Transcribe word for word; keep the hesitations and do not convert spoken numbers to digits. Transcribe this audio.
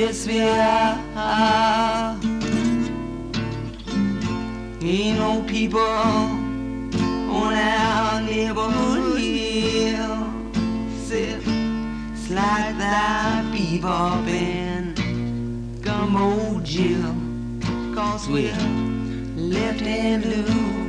Yes, we are. Ain't no people on our neighborhood hill. Sit, slide that bebop and gumbo Jill, 'cause we're left hand blue.